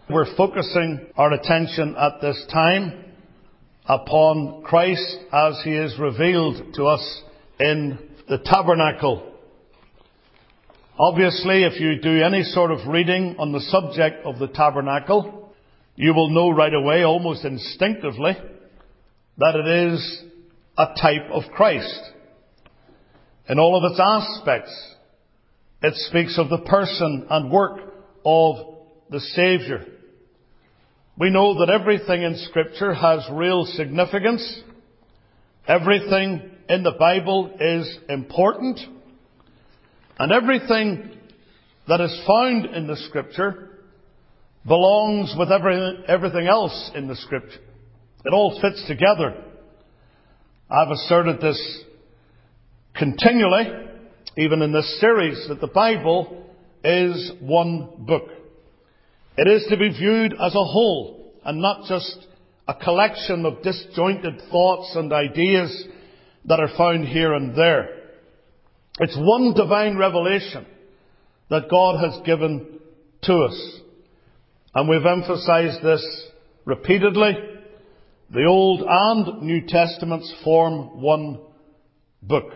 We're focusing our attention at this time upon Christ as He is revealed to us in the tabernacle. Obviously, if you do any sort of reading on the subject of the tabernacle, you will know right away, almost instinctively, that it is a type of Christ. In all of its aspects, it speaks of the person and work of the Saviour. We know that everything in Scripture has real significance. Everything in the Bible is important. And everything that is found in the Scripture belongs with everything else in the Scripture. It all fits together. I've asserted this continually, even in this series, that the Bible is one book. It is to be viewed as a whole and not just a collection of disjointed thoughts and ideas that are found here and there. It's one divine revelation that God has given to us. And we've emphasized this repeatedly. The Old and New Testaments form one book.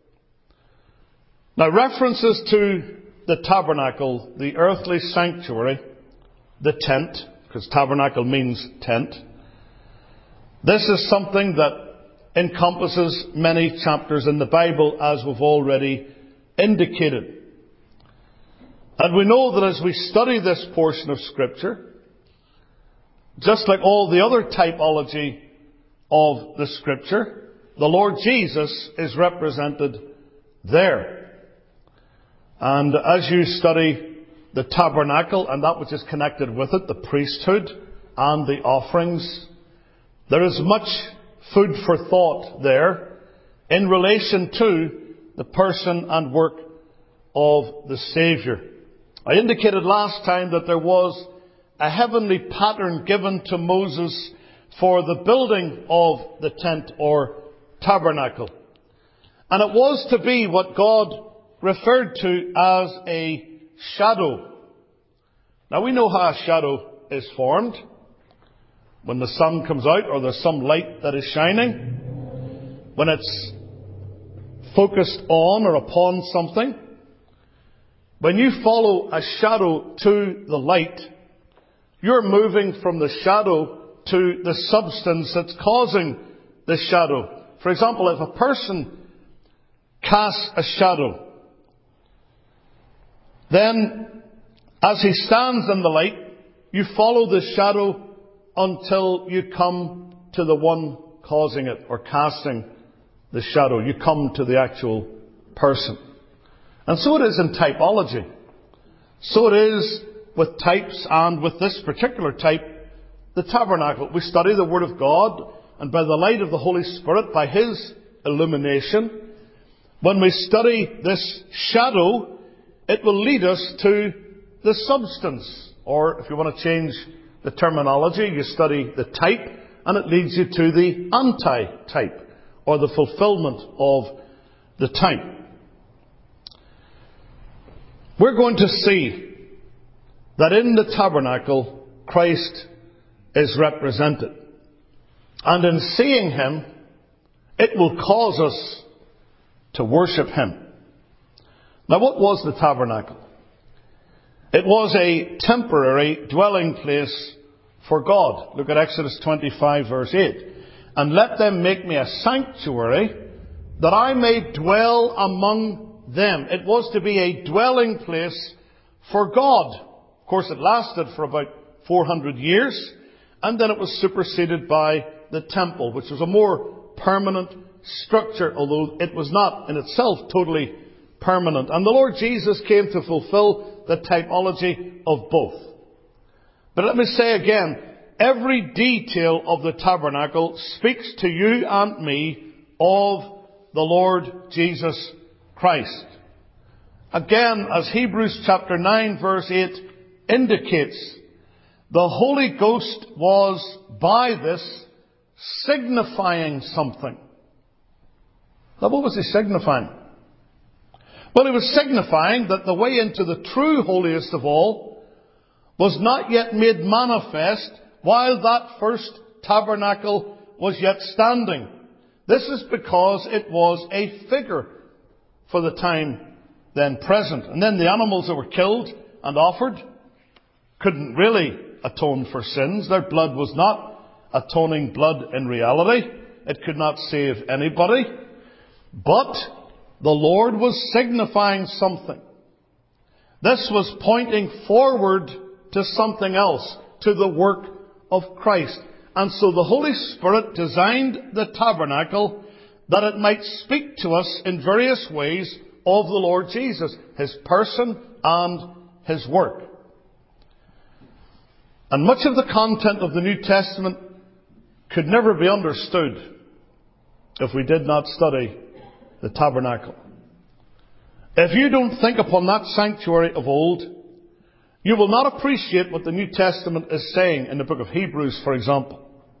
Now, references to the tabernacle, the earthly sanctuary, the tent, because tabernacle means tent. This is something that encompasses many chapters in the Bible, as we've already indicated. And we know that as we study this portion of Scripture, just like all the other typology of the Scripture, the Lord Jesus is represented there. And as you study the tabernacle and that which is connected with it, the priesthood and the offerings, there is much food for thought there in relation to the person and work of the Saviour. I indicated last time that there was a heavenly pattern given to Moses for the building of the tent or tabernacle. And it was to be what God referred to as a shadow. Now we know how a shadow is formed. When the sun comes out or there's some light that is shining, when it's focused on or upon something, when you follow a shadow to the light, you're moving from the shadow to the substance that's causing the shadow. For example, if a person casts a shadow, then as he stands in the light, you follow the shadow until you come to the one causing it or casting the shadow. You come to the actual person. And so it is in typology. So it is with types, and with this particular type, the tabernacle. We study the Word of God, and by the light of the Holy Spirit, by His illumination, when we study this shadow, it will lead us to the substance. Or if you want to change the terminology, you study the type, and it leads you to the anti-type, or the fulfillment of the type. We're going to see that in the tabernacle, Christ is represented. And in seeing Him, it will cause us to worship Him. Now, what was the tabernacle? It was a temporary dwelling place for God. Look at Exodus 25, verse 8. And let them make me a sanctuary, that I may dwell among them. It was to be a dwelling place for God. Of course, it lasted for about 400 years, and then it was superseded by the temple, which was a more permanent structure, although it was not in itself totally permanent. And the Lord Jesus came to fulfill the typology of both. But let me say again, every detail of the tabernacle speaks to you and me of the Lord Jesus Christ. Again, as Hebrews chapter 9 verse 8 indicates, the Holy Ghost was by this signifying something. Now, what was He signifying? Well, He was signifying that the way into the true holiest of all was not yet made manifest while that first tabernacle was yet standing. This is because it was a figure for the time then present. And then the animals that were killed and offered couldn't really atone for sins. Their blood was not atoning blood in reality. It could not save anybody. But the Lord was signifying something. This was pointing forward to something else, to the work of Christ. And so the Holy Spirit designed the tabernacle that it might speak to us in various ways of the Lord Jesus, His person and His work. And much of the content of the New Testament could never be understood if we did not study the tabernacle. If you don't think upon that sanctuary of old, you will not appreciate what the New Testament is saying in the book of Hebrews, for example.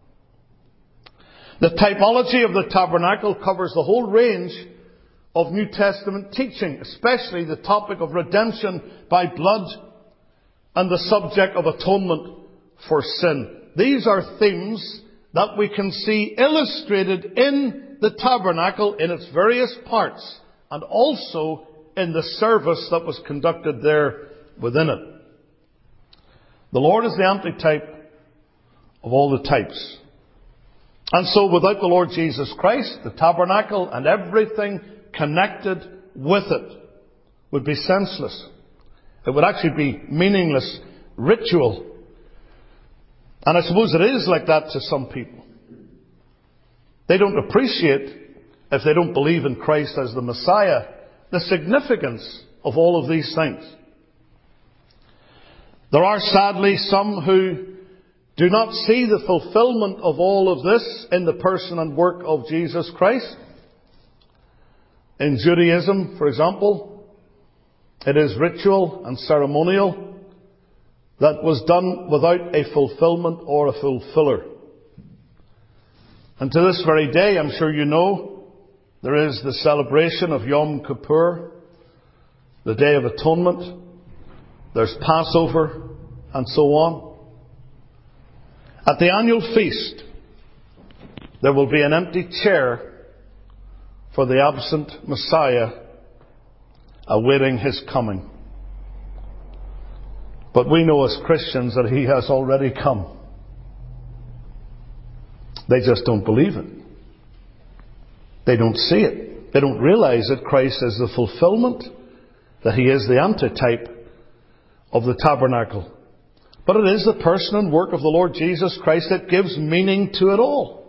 The typology of the tabernacle covers the whole range of New Testament teaching, especially the topic of redemption by blood and the subject of atonement for sin. These are themes that we can see illustrated in the tabernacle in its various parts, and also in the service that was conducted there within it. The Lord is the antitype of all the types. And so without the Lord Jesus Christ, the tabernacle and everything connected with it would be senseless. It would actually be meaningless ritual. And I suppose it is like that to some people. They don't appreciate, if they don't believe in Christ as the Messiah, the significance of all of these things. There are sadly some who do not see the fulfillment of all of this in the person and work of Jesus Christ. In Judaism, for example, it is ritual and ceremonial that was done without a fulfillment or a fulfiller. And to this very day, I'm sure you know, there is the celebration of Yom Kippur, the Day of Atonement. There's Passover, and so on. At the annual feast, there will be an empty chair for the absent Messiah awaiting His coming. But we know as Christians that He has already come. They just don't believe it. They don't see it. They don't realize that Christ is the fulfillment, that He is the antitype of the tabernacle. But it is the person and work of the Lord Jesus Christ that gives meaning to it all.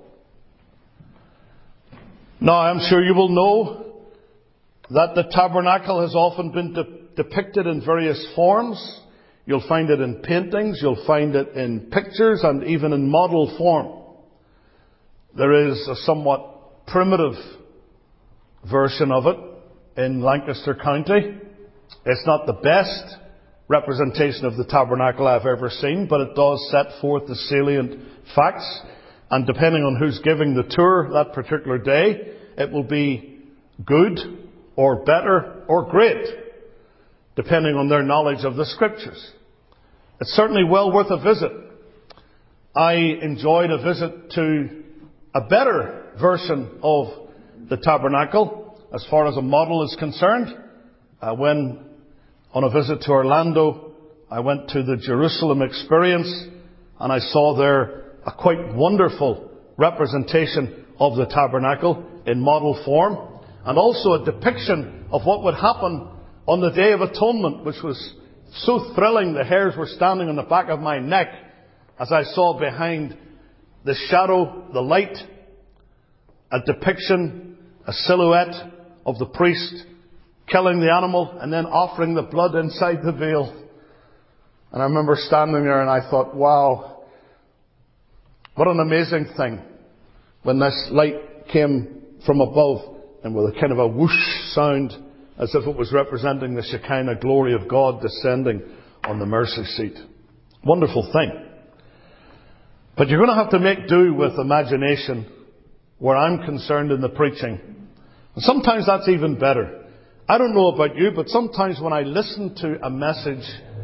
Now, I'm sure you will know that the tabernacle has often been depicted in various forms. You'll find it in paintings, you'll find it in pictures, and even in model form. There is a somewhat primitive version of it in Lancaster County. It's not the best representation of the tabernacle I've ever seen, but it does set forth the salient facts. And depending on who's giving the tour that particular day, it will be good or better or great, depending on their knowledge of the Scriptures. It's certainly well worth a visit. I enjoyed a visit to a better version of the tabernacle as far as a model is concerned. When on a visit to Orlando, I went to the Jerusalem Experience, and I saw there a quite wonderful representation of the tabernacle in model form, and also a depiction of what would happen on the Day of Atonement, which was so thrilling the hairs were standing on the back of my neck as I saw behind the shadow, the light, a depiction, a silhouette of the priest killing the animal and then offering the blood inside the veil. And I remember standing there and I thought, wow, what an amazing thing when this light came from above and with a kind of a whoosh sound as if it was representing the Shekinah glory of God descending on the mercy seat. Wonderful thing. But you're going to have to make do with imagination where I'm concerned in the preaching. And sometimes that's even better. I don't know about you, but sometimes when I listen to a message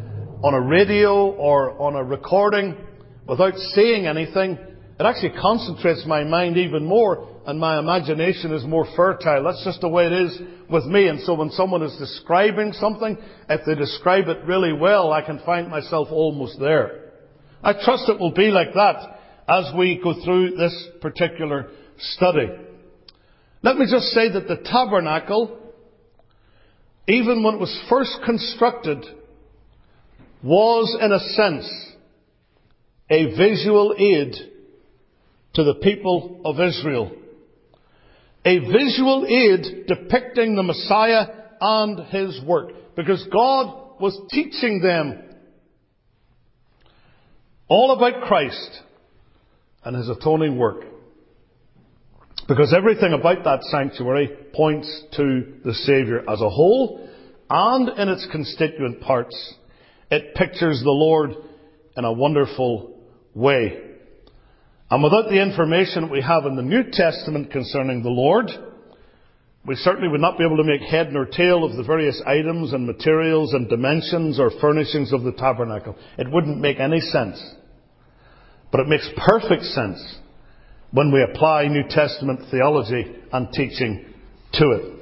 on a radio or on a recording without saying anything, it actually concentrates my mind even more, and my imagination is more fertile. That's just the way it is with me. And so when someone is describing something, if they describe it really well, I can find myself almost there. I trust it will be like that as we go through this particular study. Let me just say that the tabernacle, even when it was first constructed, was in a sense a visual aid to the people of Israel. A visual aid depicting the Messiah and His work. Because God was teaching them all about Christ and His atoning work. Because everything about that sanctuary points to the Saviour as a whole, and in its constituent parts, it pictures the Lord in a wonderful way. And without the information that we have in the New Testament concerning the Lord, we certainly would not be able to make head nor tail of the various items and materials and dimensions or furnishings of the tabernacle. It wouldn't make any sense. But it makes perfect sense when we apply New Testament theology and teaching to it.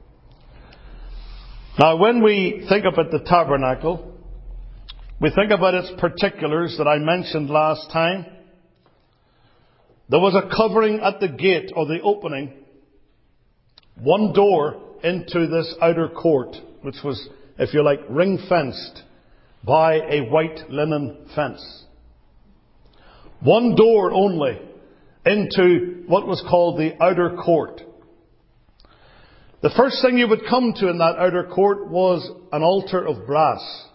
Now, when we think about the tabernacle, we think about its particulars that I mentioned last time. There was a covering at the gate, or the opening, one door into this outer court, which was, if you like, ring-fenced by a white linen fence. One door only into what was called the outer court. The first thing you would come to in that outer court was an altar of brass.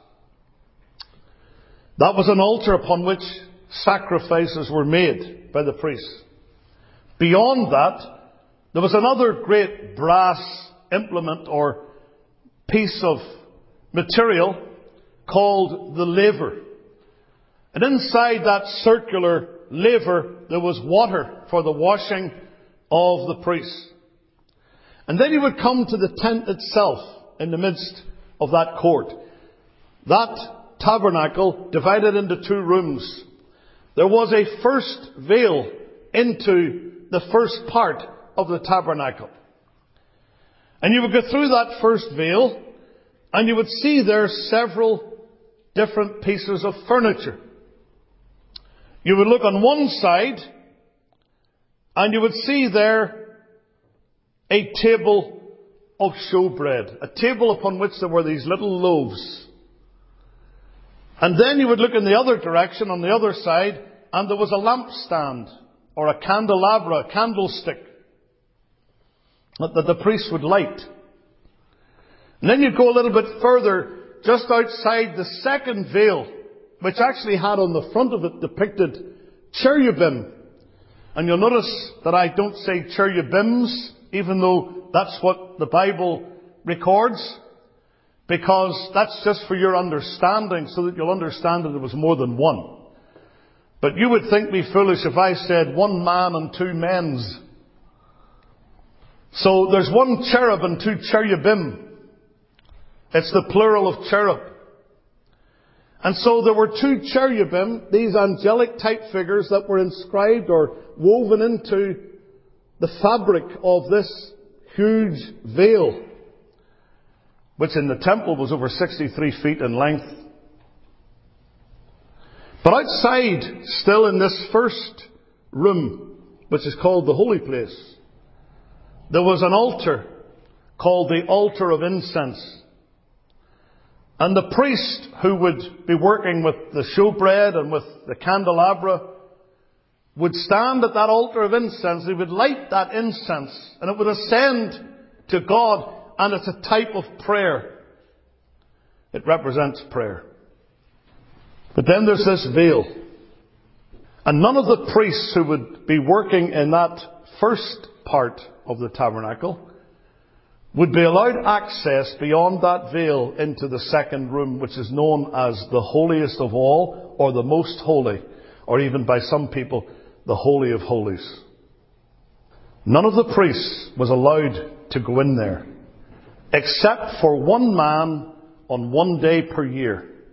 That was an altar upon which sacrifices were made by the priests. Beyond that, there was another great brass implement or piece of material called the laver. And inside that circular laver, there was water for the washing of the priests. And then you would come to the tent itself in the midst of that court. That tabernacle divided into two rooms. There was a first veil into the first part of the tabernacle. And you would go through that first veil, and you would see there several different pieces of furniture. You would look on one side, and you would see there a table of showbread, a table upon which there were these little loaves. And then you would look in the other direction, on the other side, and there was a lampstand, or a candelabra, a candlestick, that the priest would light. And then you go a little bit further, just outside the second veil, which actually had on the front of it depicted cherubim. And you'll notice that I don't say cherubims, even though that's what the Bible records, because that's just for your understanding, so that you'll understand that there was more than one. But you would think me foolish if I said one man and two men's. So there's one cherub and two cherubim. It's the plural of cherub. And so there were two cherubim, these angelic type figures that were inscribed or woven into the fabric of this huge veil, which in the temple was over 63 feet in length. But outside, still in this first room, which is called the holy place, there was an altar called the altar of incense. And the priest who would be working with the showbread and with the candelabra would stand at that altar of incense. He would light that incense, and it would ascend to God, and it's a type of prayer. It represents prayer. But then there's this veil. And none of the priests who would be working in that first part of the tabernacle would be allowed access beyond that veil into the second room, which is known as the holiest of all, or the most holy, or even by some people, the Holy of Holies. None of the priests was allowed to go in there, except for one man on one day per year.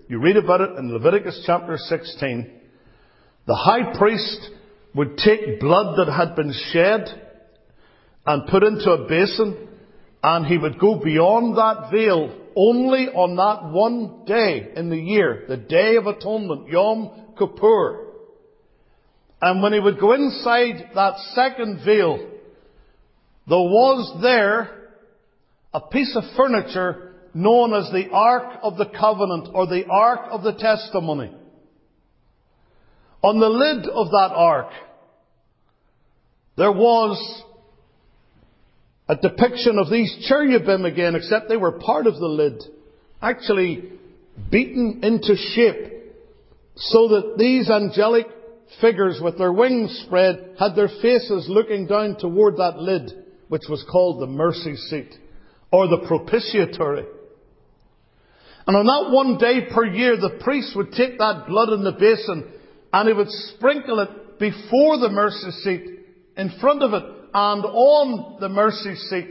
You read about it in Leviticus chapter 16. The high priest would take blood that had been shed and put into a basin, and he would go beyond that veil only on that one day in the year, the Day of Atonement, Yom Kippur. And when he would go inside that second veil, there was there a piece of furniture known as the Ark of the Covenant, or the Ark of the Testimony. On the lid of that ark, there was a depiction of these cherubim again, except they were part of the lid, actually beaten into shape, so that these angelic figures with their wings spread had their faces looking down toward that lid, which was called the mercy seat, or the propitiatory. And on that one day per year, the priest would take that blood in the basin and he would sprinkle it before the mercy seat, in front of it, and on the mercy seat.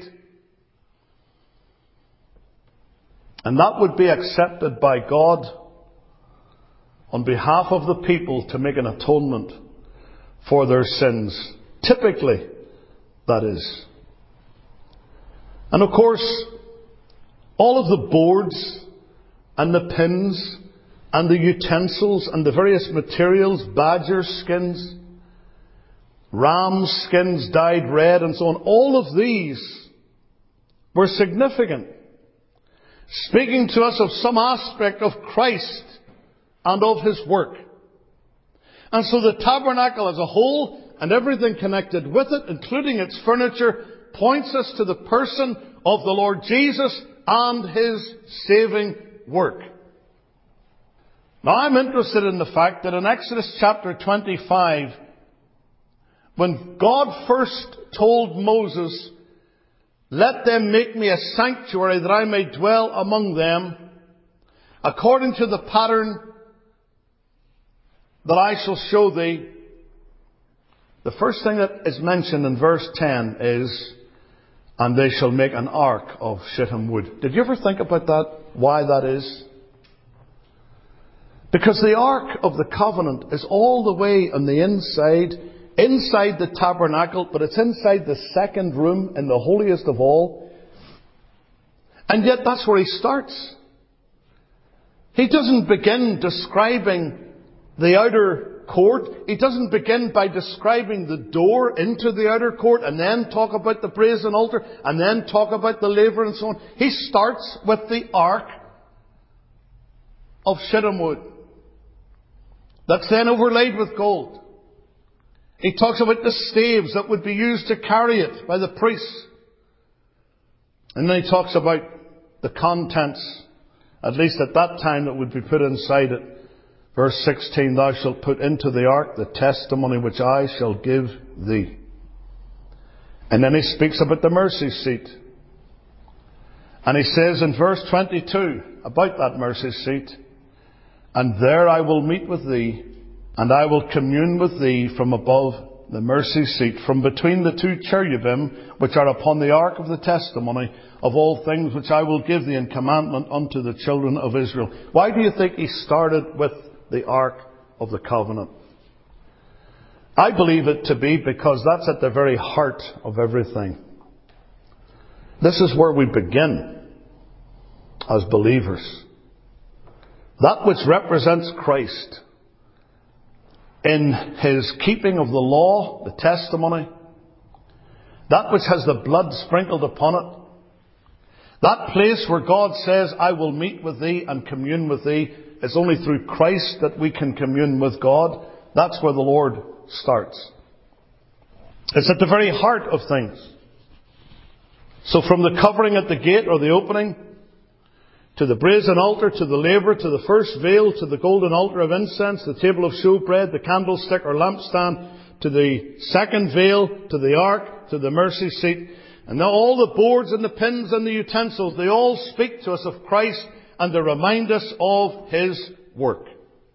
And that would be accepted by God on behalf of the people to make an atonement for their sins. Typically, that is. And of course, all of the boards and the pins and the utensils and the various materials, badger skins, ram skins dyed red and so on, all of these were significant, speaking to us of some aspect of Christ and of His work. And so the tabernacle as a whole and everything connected with it, including its furniture, points us to the person of the Lord Jesus and His saving work. Now I'm interested in the fact that in Exodus chapter 25, when God first told Moses, "Let them make me a sanctuary that I may dwell among them, according to the pattern that I shall show thee," the first thing that is mentioned in verse 10 is, "And they shall make an ark of shittim wood." Did you ever think about that? Why that is? Because the Ark of the Covenant is all the way on the inside the tabernacle, but it's inside the second room in the holiest of all. And yet that's where he starts. He doesn't begin describing the outer court. He doesn't begin by describing the door into the outer court and then talk about the brazen altar and then talk about the laver and so on. He starts with the Ark of shittim wood that's then overlaid with gold. He talks about the staves that would be used to carry it by the priests. And then he talks about the contents, at least at that time, that would be put inside it. Verse 16, "Thou shalt put into the ark the testimony which I shall give thee." And then he speaks about the mercy seat. And he says in verse 22 about that mercy seat, "And there I will meet with thee, and I will commune with thee from above the mercy seat, from between the two cherubim which are upon the ark of the testimony of all things which I will give thee in commandment unto the children of Israel." Why do you think he started with the Ark of the Covenant? I believe it to be because that's at the very heart of everything. This is where we begin as believers. That which represents Christ in His keeping of the law, the testimony, that which has the blood sprinkled upon it, that place where God says, "I will meet with thee and commune with thee," it's only through Christ that we can commune with God. That's where the Lord starts. It's at the very heart of things. So from the covering at the gate or the opening, to the brazen altar, to the laver, to the first veil, to the golden altar of incense, the table of showbread, the candlestick or lampstand, to the second veil, to the ark, to the mercy seat. And now all the boards and the pins and the utensils, they all speak to us of Christ and they remind us of His work.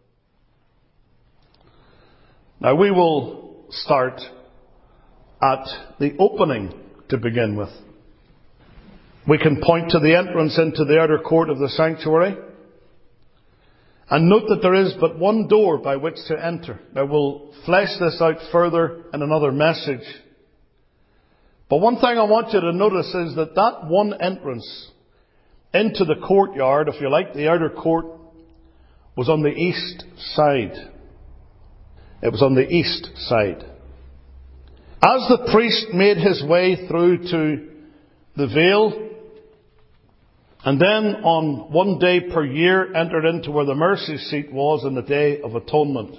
Now we will start at the opening to begin with. We can point to the entrance into the outer court of the sanctuary. And note that there is but one door by which to enter. Now we'll flesh this out further in another message. But one thing I want you to notice is that that one entrance into the courtyard, if you like, the outer court, was on the east side. It was on the east side. As the priest made his way through to the veil, and then on one day per year entered into where the mercy seat was in the Day of Atonement,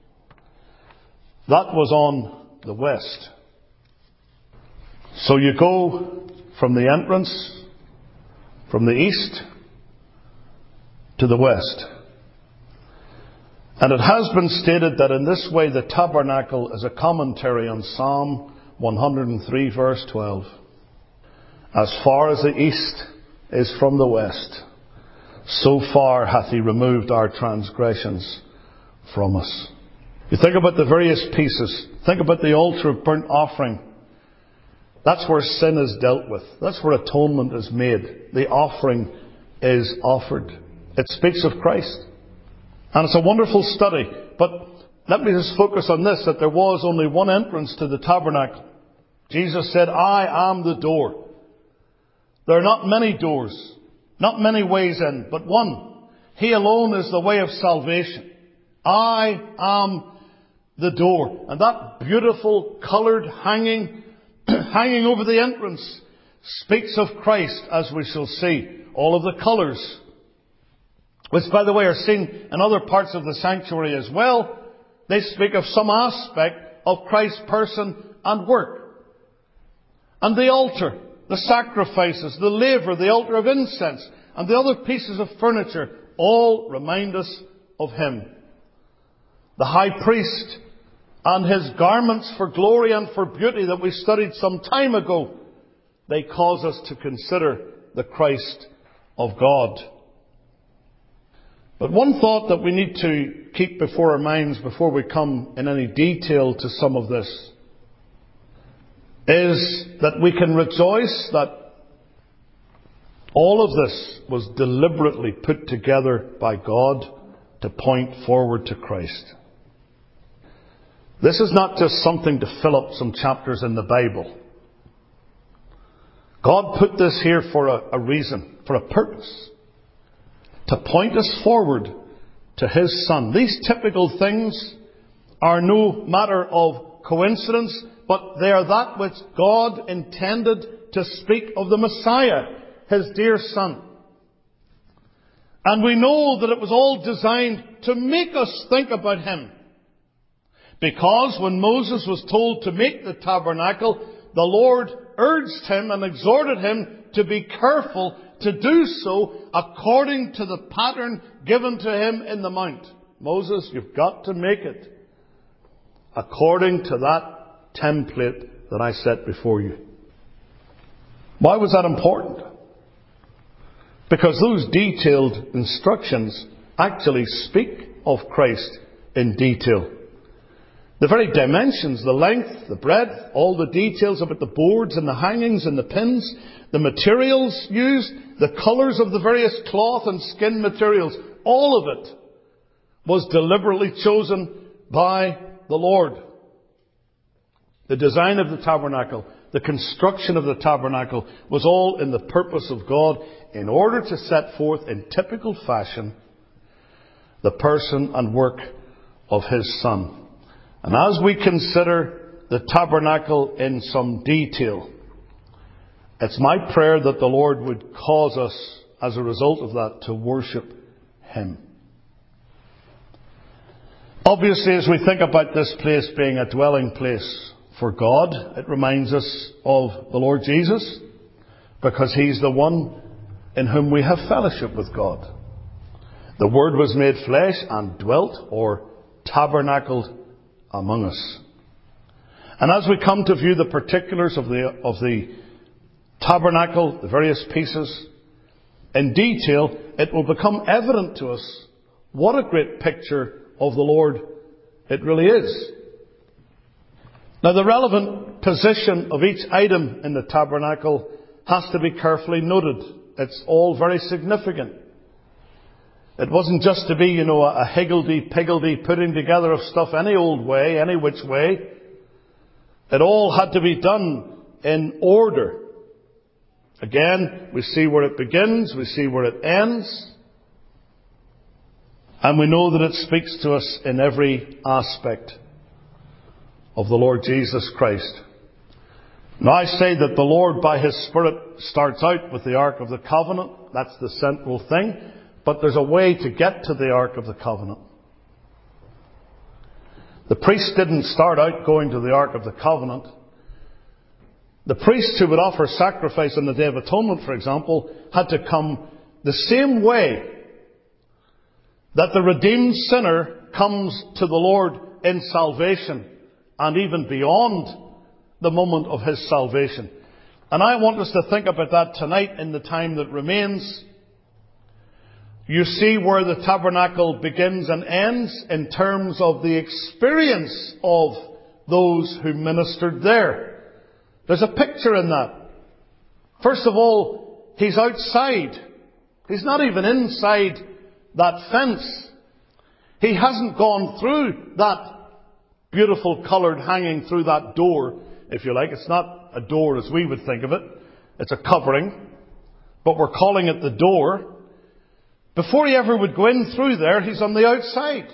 that was on the west. So you go from the entrance, from the east to the west. And it has been stated that in this way the tabernacle is a commentary on Psalm 103 verse 12. As far as the east is from the west, so far hath he removed our transgressions from us. You think about the various pieces. Think about the altar of burnt offering. That's where sin is dealt with. That's where atonement is made. The offering is offered. It speaks of Christ. And it's a wonderful study. But let me just focus on this, that there was only one entrance to the tabernacle. Jesus said, I am the door. There are not many doors, not many ways in, but one. He alone is the way of salvation. I am the door. And that beautiful coloured hanging over the entrance speaks of Christ, as we shall see. All of the colours, which by the way are seen in other parts of the sanctuary as well, they speak of some aspect of Christ's person and work. And the altar, the sacrifices, the laver, the altar of incense, and the other pieces of furniture all remind us of Him. The high priest and his garments for glory and for beauty that we studied some time ago, they cause us to consider the Christ of God. But one thought that we need to keep before our minds before we come in any detail to some of this is that we can rejoice that all of this was deliberately put together by God to point forward to Christ. This is not just something to fill up some chapters in the Bible. God put this here for a reason, for a purpose. To point us forward to His Son. These typical things are no matter of coincidence, but they are that which God intended to speak of the Messiah, His dear Son. And we know that it was all designed to make us think about Him. Because when Moses was told to make the tabernacle, the Lord urged him and exhorted him to be careful to do so according to the pattern given to him in the mount. Moses, you've got to make it according to that template that I set before you. Why was that important? Because those detailed instructions actually speak of Christ in detail. The very dimensions, the length, the breadth, all the details about the boards and the hangings and the pins, the materials used, the colours of the various cloth and skin materials, all of it was deliberately chosen by the Lord. The design of the tabernacle, the construction of the tabernacle was all in the purpose of God in order to set forth in typical fashion the person and work of His Son. And as we consider the tabernacle in some detail, it's my prayer that the Lord would cause us, as a result of that, to worship Him. Obviously, as we think about this place being a dwelling place for God, it reminds us of the Lord Jesus, because He's the one in whom we have fellowship with God. The Word was made flesh and dwelt, or tabernacled, among us. And as we come to view the particulars of the tabernacle, the various pieces, in detail, it will become evident to us what a great picture of the Lord it really is. Now, the relevant position of each item in the tabernacle has to be carefully noted. It's all very significant. It wasn't just to be, a higgledy-piggledy putting together of stuff any old way, any which way. It all had to be done in order. Again, we see where it begins, we see where it ends, and we know that it speaks to us in every aspect of the Lord Jesus Christ. Now I say that the Lord by His Spirit starts out with the Ark of the Covenant. That's the central thing. But there's a way to get to the Ark of the Covenant. The priest didn't start out going to the Ark of the Covenant. The priests who would offer sacrifice on the Day of Atonement, for example, had to come the same way that the redeemed sinner comes to the Lord in salvation and even beyond the moment of his salvation. And I want us to think about that tonight in the time that remains. You see where the tabernacle begins and ends in terms of the experience of those who ministered there. There's a picture in that. First of all, He's outside. He's not even inside that fence. He hasn't gone through that beautiful coloured hanging through that door, if you like. It's not a door as we would think of it. It's a covering. But we're calling it the door. Before He ever would go in through there, He's on the outside.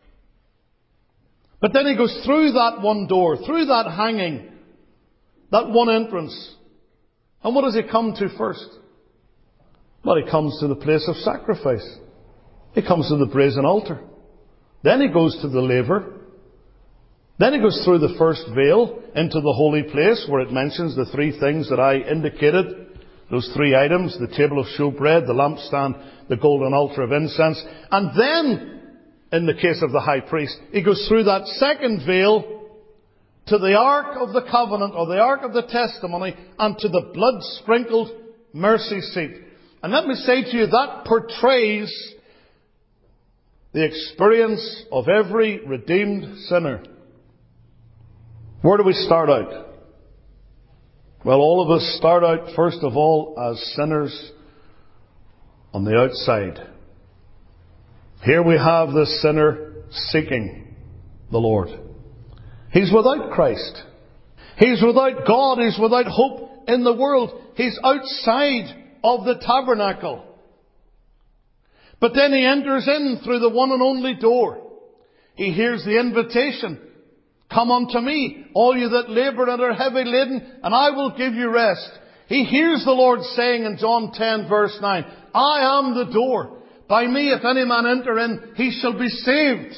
But then He goes through that one door, through that hanging, that one entrance. And what does He come to first? Well, He comes to the place of sacrifice. He comes to the brazen altar. Then He goes to the laver. Then He goes through the first veil into the holy place, where it mentions the three things that I indicated. Those three items: the table of showbread, the lampstand, the golden altar of incense. And then, in the case of the high priest, he goes through that second veil to the Ark of the Covenant, or the Ark of the Testimony, and to the blood-sprinkled mercy seat. And let me say to you, that portrays the experience of every redeemed sinner. Where do we start out? Well, all of us start out, first of all, as sinners on the outside. Here we have this sinner seeking the Lord. He's without Christ. He's without God. He's without hope in the world. He's outside of the tabernacle. But then he enters in through the one and only door. He hears the invitation. Come unto me, all you that labour and are heavy laden, and I will give you rest. He hears the Lord saying in John 10 verse 9, I am the door. By me, if any man enter in, he shall be saved.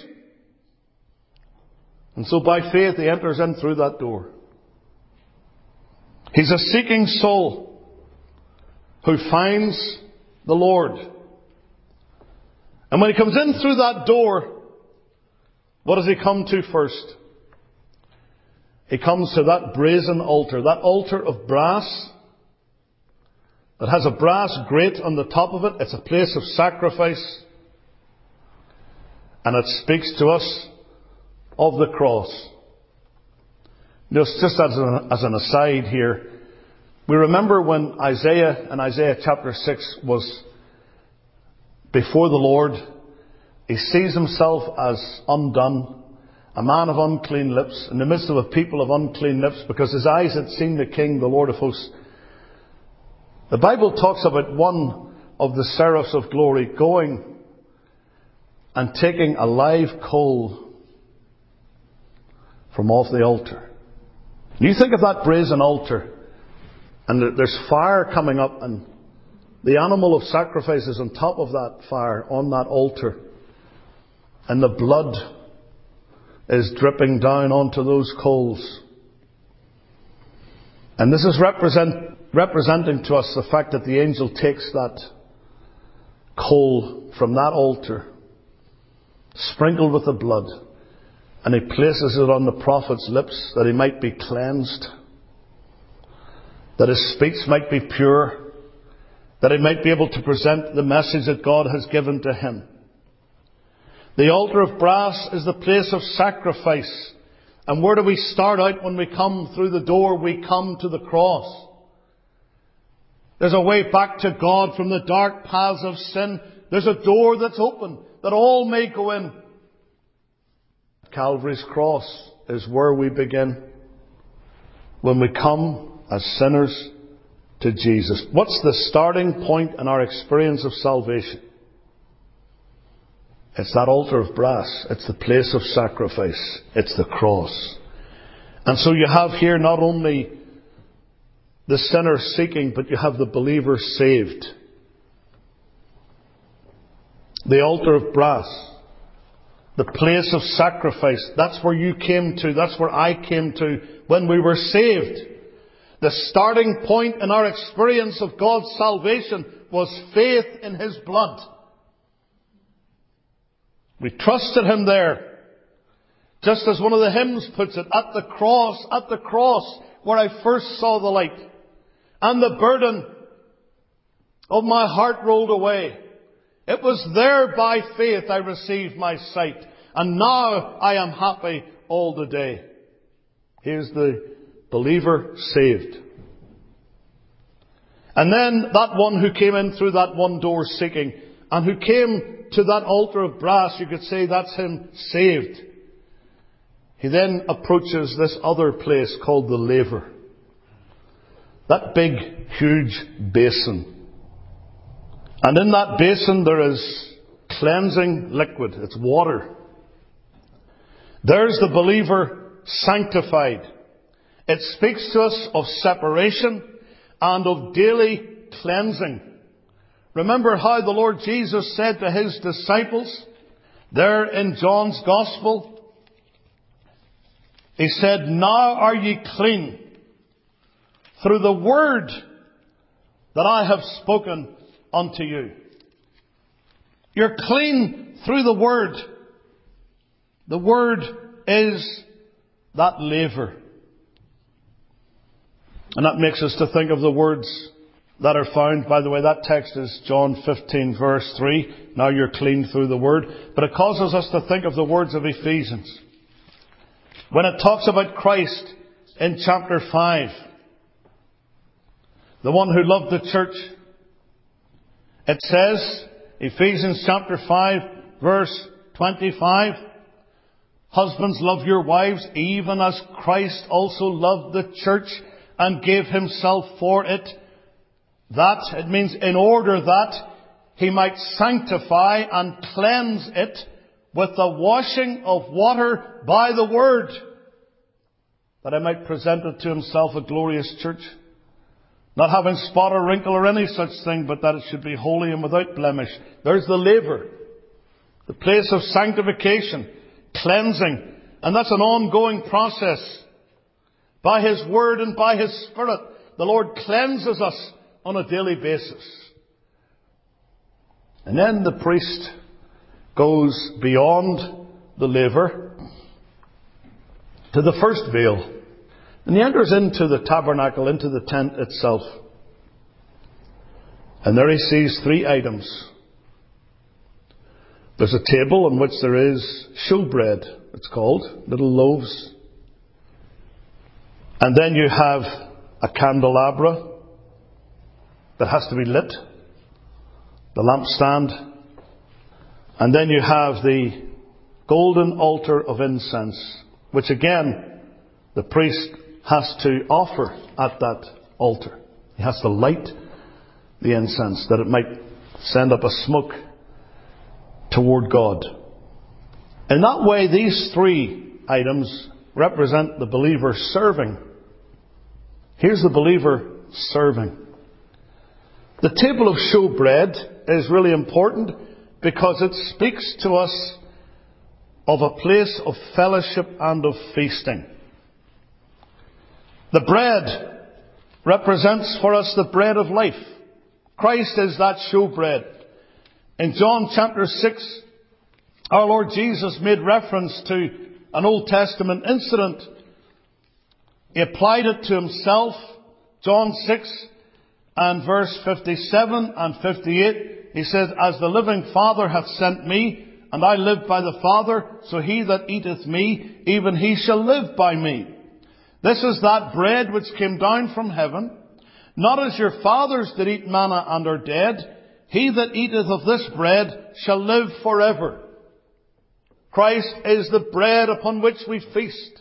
And so by faith he enters in through that door. He's a seeking soul who finds the Lord. And when he comes in through that door, what does he come to first? He comes to that brazen altar, that altar of brass that has a brass grate on the top of it. It's a place of sacrifice. And it speaks to us of the cross. Just as an aside here, we remember when Isaiah, in Isaiah chapter 6, was before the Lord. He sees himself as undone, a man of unclean lips, in the midst of a people of unclean lips, because his eyes had seen the King, the Lord of hosts. The Bible talks about one of the seraphs of glory going and taking a live coal from off the altar. You think of that brazen altar, and there's fire coming up, and the animal of sacrifice is on top of that fire, on that altar, and the blood is dripping down onto those coals. And this is representing to us the fact that the angel takes that coal from that altar, sprinkled with the blood, and he places it on the prophet's lips that he might be cleansed, that his speech might be pure, that he might be able to present the message that God has given to him. The altar of brass is the place of sacrifice. And where do we start out when we come through the door? We come to the cross. There's a way back to God from the dark paths of sin. There's a door that's open that all may go in. Calvary's cross is where we begin when we come as sinners to Jesus. What's the starting point in our experience of salvation? It's that altar of brass. It's the place of sacrifice. It's the cross. And so you have here not only the sinner seeking, but you have the believer saved. The altar of brass. The place of sacrifice. That's where you came to. That's where I came to when we were saved. The starting point in our experience of God's salvation was faith in His blood. We trusted Him there. Just as one of the hymns puts it, at the cross, where I first saw the light, and the burden of my heart rolled away. It was there by faith I received my sight, and now I am happy all the day. Here's the believer saved. And then that one who came in through that one door seeking, and who came to that altar of brass, you could say that's him saved. He then approaches this other place called the laver. That big, huge basin. And in that basin there is cleansing liquid. It's water. There's the believer sanctified. It speaks to us of separation and of daily cleansing. Remember how the Lord Jesus said to His disciples, there in John's Gospel, He said, now are ye clean through the word that I have spoken unto you. You're clean through the word. The word is that laver. And that makes us to think of the words that are found. By the way, that text is John 15 verse 3. Now you're clean through the word. But it causes us to think of the words of Ephesians. When it talks about Christ in chapter 5. The one who loved the church. It says, Ephesians chapter 5 verse 25. Husbands, love your wives, even as Christ also loved the church and gave Himself for it. That, it means in order that He might sanctify and cleanse it with the washing of water by the word, that I might present it to Himself a glorious church, not having spot or wrinkle or any such thing, but that it should be holy and without blemish. There's the laver, the place of sanctification, cleansing, and that's an ongoing process. By His Word and by His Spirit, the Lord cleanses us on a daily basis. And then the priest goes beyond the laver to the first veil. And he enters into the tabernacle, into the tent itself. And there he sees three items. There's a table on which there is showbread, it's called, little loaves. And then you have a candelabra that has to be lit, the lampstand. And then you have the golden altar of incense, which again, the priest has to offer at that altar. He has to light the incense that it might send up a smoke toward God. In that way, these three items represent the believer serving. Here's the believer serving. The table of showbread is really important because it speaks to us of a place of fellowship and of feasting. The bread represents for us the bread of life. Christ is that showbread. In John chapter 6, our Lord Jesus made reference to an Old Testament incident. He applied it to Himself. John 6 and verse 57 and 58. He said, as the living Father hath sent me, and I live by the Father, so he that eateth me, even he shall live by me. This is that bread which came down from heaven, not as your fathers did eat manna and are dead. he that eateth of this bread shall live forever. Christ is the bread upon which we feast.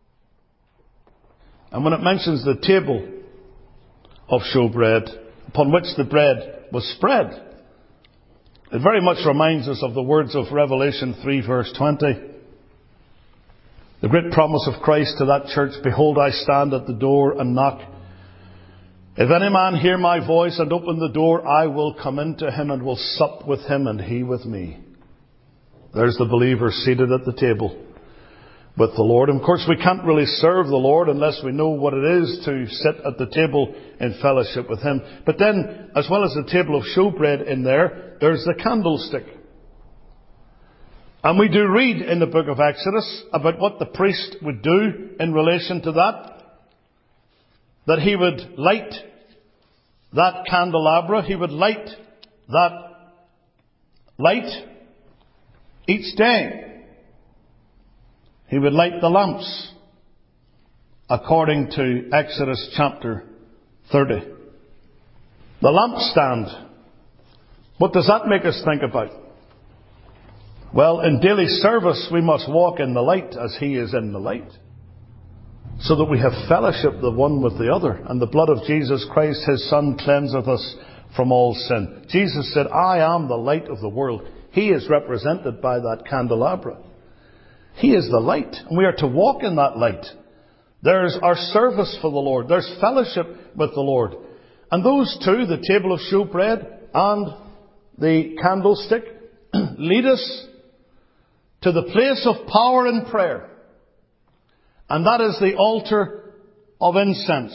And when it mentions the table of showbread, upon which the bread was spread, it very much reminds us of the words of Revelation 3 verse 20. The great promise of Christ to that church, behold, I stand at the door and knock. If any man hear my voice and open the door, I will come into him and will sup with him and he with me. There's the believer seated at the table with the Lord. And of course, we can't really serve the Lord unless we know what it is to sit at the table in fellowship with him. But then, as well as the table of showbread in there, there's the candlestick. And we do read in the book of Exodus about what the priest would do in relation to that. That he would light that candelabra, he would light that light each day. He would light the lamps according to Exodus chapter 30. The lampstand. What does that make us think about? Well, in daily service we must walk in the light as he is in the light, so that we have fellowship the one with the other. And the blood of Jesus Christ, his Son, cleanseth us from all sin. Jesus said, I am the light of the world. He is represented by that candelabra. He is the light, and we are to walk in that light. There's our service for the Lord. There's fellowship with the Lord. And those two, the table of showbread and the candlestick, lead us to the place of power and prayer. And that is the altar of incense.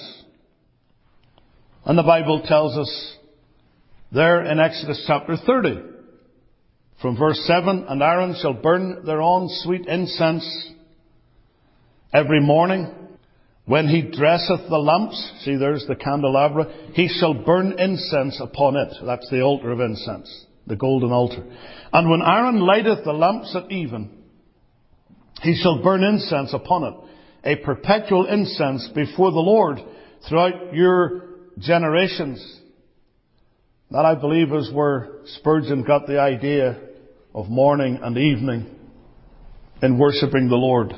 And the Bible tells us there in Exodus chapter 30, from verse 7, and Aaron shall burn thereon sweet incense every morning. When he dresseth the lamps, see there's the candelabra, he shall burn incense upon it. That's the altar of incense, the golden altar. And when Aaron lighteth the lamps at even, he shall burn incense upon it, a perpetual incense before the Lord throughout your generations. That, I believe, is where Spurgeon got the idea of morning and evening in worshipping the Lord.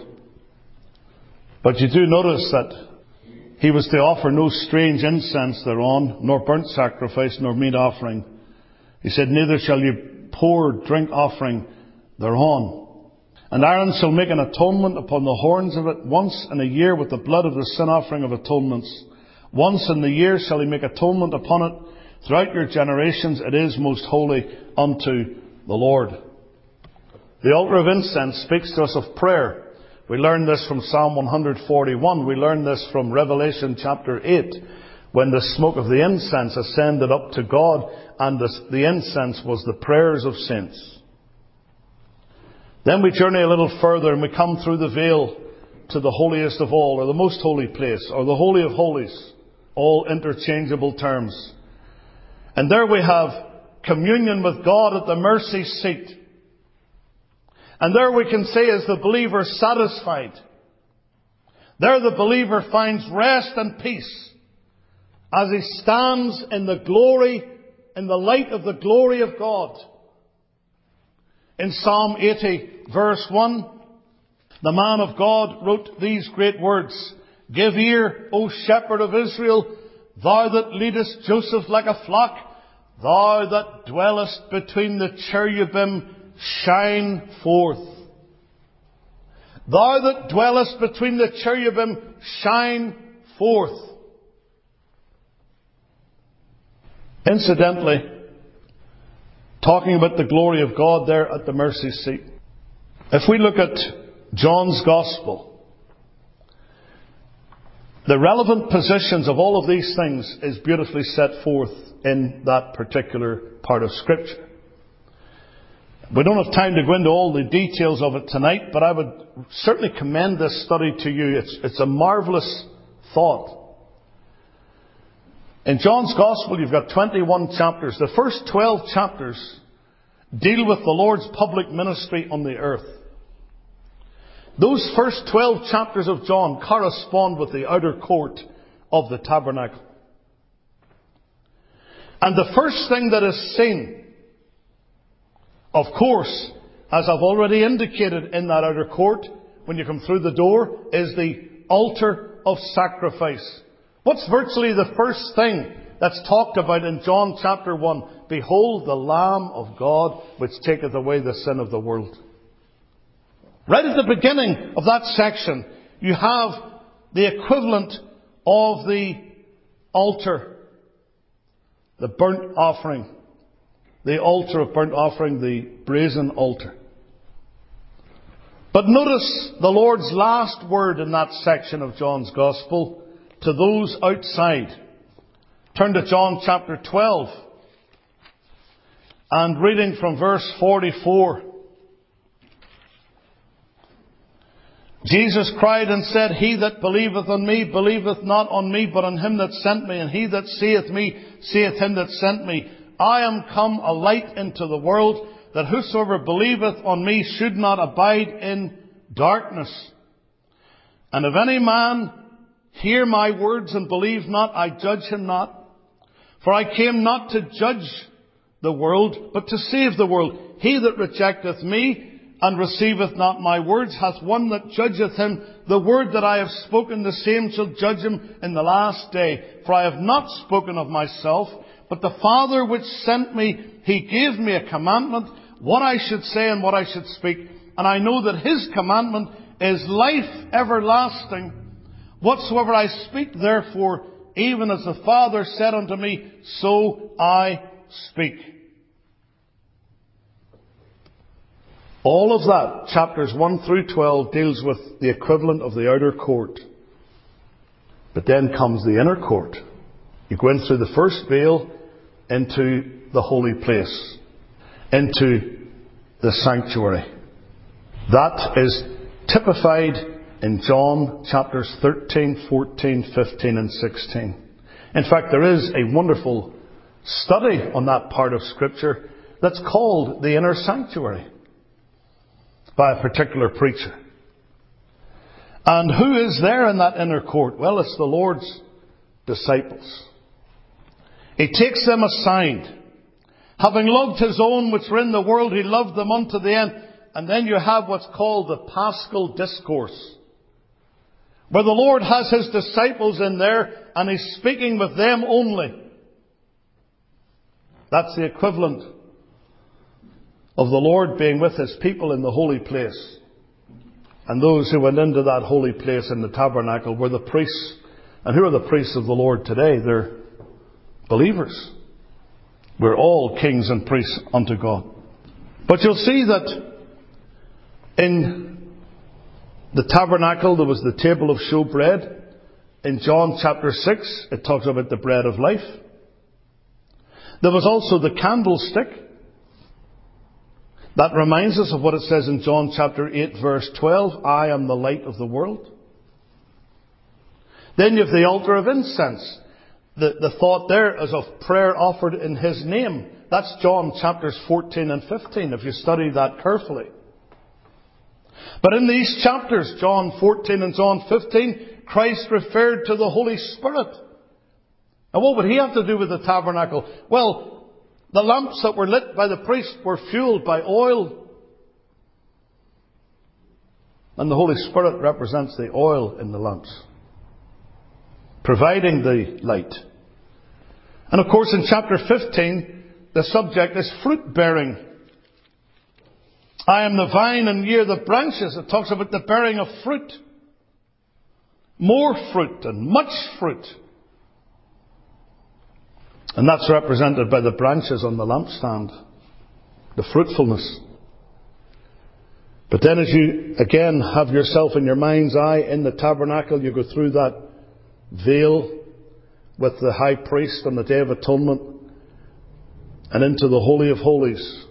But you do notice that he was to offer no strange incense thereon, nor burnt sacrifice, nor meat offering. He said, neither shall you pour drink offering thereon. And Aaron shall make an atonement upon the horns of it once in a year with the blood of the sin offering of atonements. Once in the year shall he make atonement upon it. Throughout your generations it is most holy unto the Lord. The altar of incense speaks to us of prayer. We learn this from Psalm 141. We learn this from Revelation chapter 8, when the smoke of the incense ascended up to God, and the incense was the prayers of saints. Then we journey a little further and we come through the veil to the holiest of all, or the most holy place, or the Holy of Holies, all interchangeable terms. And there we have communion with God at the mercy seat. And there we can say, is the believer satisfied? There the believer finds rest and peace as he stands in the glory, in the light of the glory of God. In Psalm 80, verse 1, the man of God wrote these great words, give ear, O shepherd of Israel, thou that leadest Joseph like a flock, thou that dwellest between the cherubim, shine forth. Thou that dwellest between the cherubim, shine forth. Incidentally, talking about the glory of God there at the mercy seat, if we look at John's Gospel, the relevant positions of all of these things is beautifully set forth in that particular part of Scripture. We don't have time to go into all the details of it tonight, but I would certainly commend this study to you. It's a marvellous thought. In John's Gospel, you've got 21 chapters. The first 12 chapters deal with the Lord's public ministry on the earth. Those first 12 chapters of John correspond with the outer court of the tabernacle. And the first thing that is seen, of course, as I've already indicated in that outer court, when you come through the door, is the altar of sacrifice. What's virtually the first thing that's talked about in John chapter 1? Behold the Lamb of God, which taketh away the sin of the world. Right at the beginning of that section, you have the equivalent of the altar, the burnt offering, the altar of burnt offering, the brazen altar. But notice the Lord's last word in that section of John's Gospel to those outside. Turn to John chapter 12 and reading from verse 44. Jesus cried and said, He that believeth on me, believeth not on me, but on him that sent me. And he that seeth me, seeth him that sent me. I am come a light into the world, that whosoever believeth on me should not abide in darkness. And if any man hear my words and believe not, I judge him not. For I came not to judge the world, but to save the world. He that rejecteth me and receiveth not my words hath one that judgeth him. The word that I have spoken, the same shall judge him in the last day. For I have not spoken of myself, but the Father which sent me, He gave me a commandment, what I should say and what I should speak. And I know that His commandment is life everlasting. Whatsoever I speak, therefore, even as the Father said unto me, so I speak. All of that, chapters 1 through 12, deals with the equivalent of the outer court. But then comes the inner court. You go in through the first veil into the holy place, into the sanctuary. That is typified in John chapters 13, 14, 15 and 16. In fact, there is a wonderful study on that part of Scripture that's called the inner sanctuary by a particular preacher. And who is there in that inner court? Well, it's the Lord's disciples. He takes them aside. Having loved His own which were in the world, He loved them unto the end. And then you have what's called the Paschal Discourse, where the Lord has His disciples in there and He's speaking with them only. That's the equivalent of the Lord being with His people in the holy place. And those who went into that holy place in the tabernacle were the priests. And who are the priests of the Lord today? They're believers. We're all kings and priests unto God. But you'll see that in the tabernacle there was the table of showbread. In John chapter 6 it talks about the bread of life. There was also the candlestick. That reminds us of what it says in John chapter 8 verse 12. I am the light of the world. Then you have the altar of incense. The thought there is of prayer offered in His name. That's John chapters 14 and 15 if you study that carefully. But in these chapters, John 14 and John 15, Christ referred to the Holy Spirit. And what would He have to do with the tabernacle? Well, the lamps that were lit by the priest were fueled by oil. And the Holy Spirit represents the oil in the lamps, providing the light. And of course in chapter 15, the subject is fruit bearing. I am the vine and ye are the branches. It talks about the bearing of fruit. More fruit and much fruit. And that's represented by the branches on the lampstand. The fruitfulness. But then as you again have yourself in your mind's eye in the tabernacle, you go through that veil with the high priest on the Day of Atonement and into the Holy of Holies.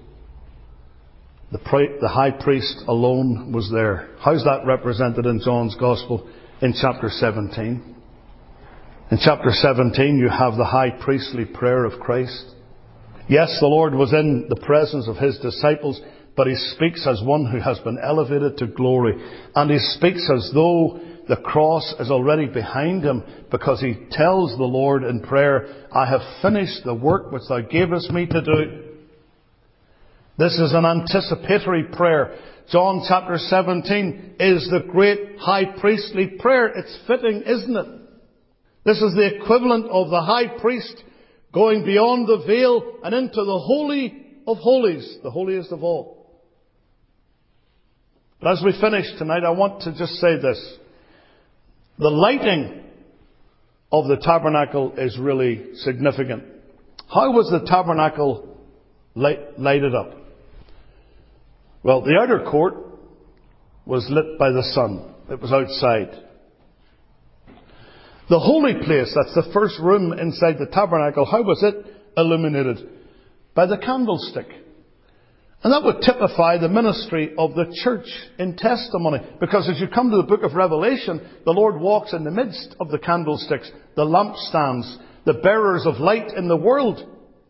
The high priest alone was there. How's that represented in John's Gospel in chapter 17? In chapter 17 you have the high priestly prayer of Christ. Yes, the Lord was in the presence of His disciples, but He speaks as one who has been elevated to glory. And He speaks as though The cross is already behind him because he tells the Lord in prayer, I have finished the work which thou gavest me to do. This is an anticipatory prayer. John chapter 17 is the great high priestly prayer. It's fitting, isn't it? This is the equivalent of the high priest going beyond the veil and into the Holy of Holies, the holiest of all. But as we finish tonight, I want to just say this. The lighting of the tabernacle is really significant. How was the tabernacle lighted up? Well, the outer court was lit by the sun. It was outside. The holy place, that's the first room inside the tabernacle, how was it illuminated? By the candlestick. And that would typify the ministry of the church in testimony. Because as you come to the book of Revelation, the Lord walks in the midst of the candlesticks, the lampstands, the bearers of light in the world.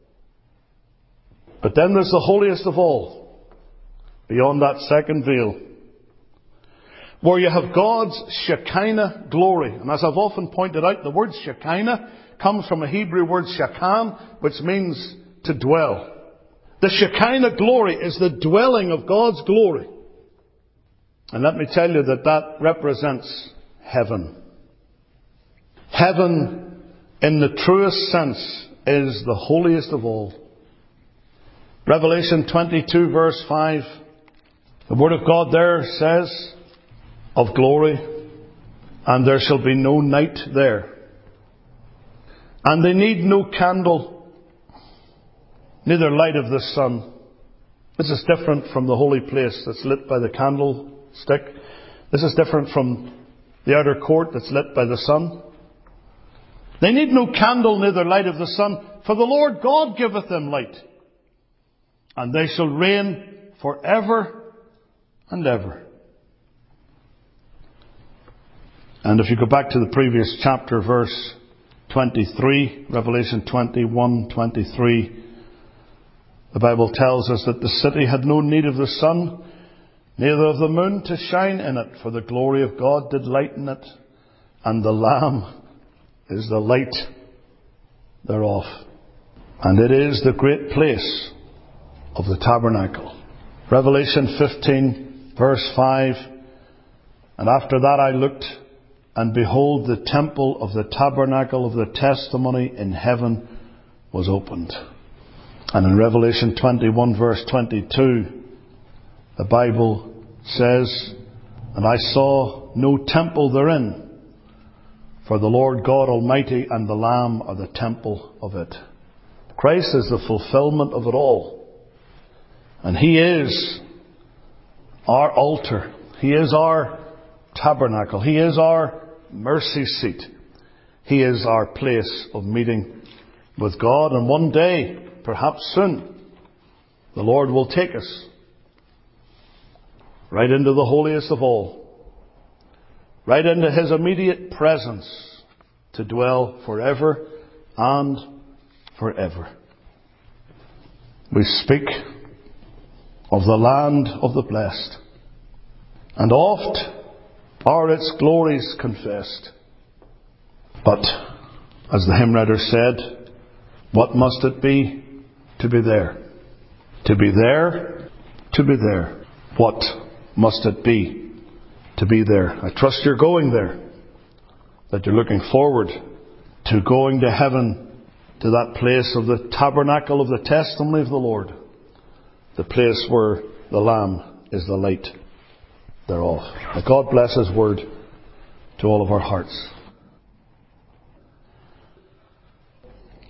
But then there's the holiest of all, beyond that second veil, where you have God's Shekinah glory. And as I've often pointed out, the word Shekinah comes from a Hebrew word Shekan, which means to dwell. The Shekinah glory is the dwelling of God's glory. And let me tell you that represents heaven. Heaven, in the truest sense, is the holiest of all. Revelation 22 verse 5. The Word of God there says, of glory, and there shall be no night there. And they need no candle, neither light of the sun. This is different from the holy place that's lit by the candlestick. This is different from the outer court that's lit by the sun. They need no candle, neither light of the sun, for the Lord God giveth them light. And they shall reign forever and ever. And if you go back to the previous chapter, verse 23, Revelation 21:23, the Bible tells us that the city had no need of the sun, neither of the moon to shine in it, for the glory of God did lighten it, and the Lamb is the light thereof. And it is the great place of the tabernacle. Revelation 15, verse 5, and after that I looked, and behold, the temple of the tabernacle of the testimony in heaven was opened. And in Revelation 21 verse 22, the Bible says, and I saw no temple therein, for the Lord God Almighty and the Lamb are the temple of it. Christ is the fulfillment of it all. And He is our altar. He is our tabernacle. He is our mercy seat. He is our place of meeting with God. And one day, perhaps soon, the Lord will take us right into the holiest of all, right into His immediate presence to dwell forever and forever. We speak of the land of the blessed, and oft are its glories confessed. But, as the hymn writer said, what must it be to be there? To be there, to be there. What must it be to be there? I trust you're going there, that you're looking forward to going to heaven, to that place of the tabernacle of the testimony of the Lord, the place where the Lamb is the light thereof. May God bless His word to all of our hearts.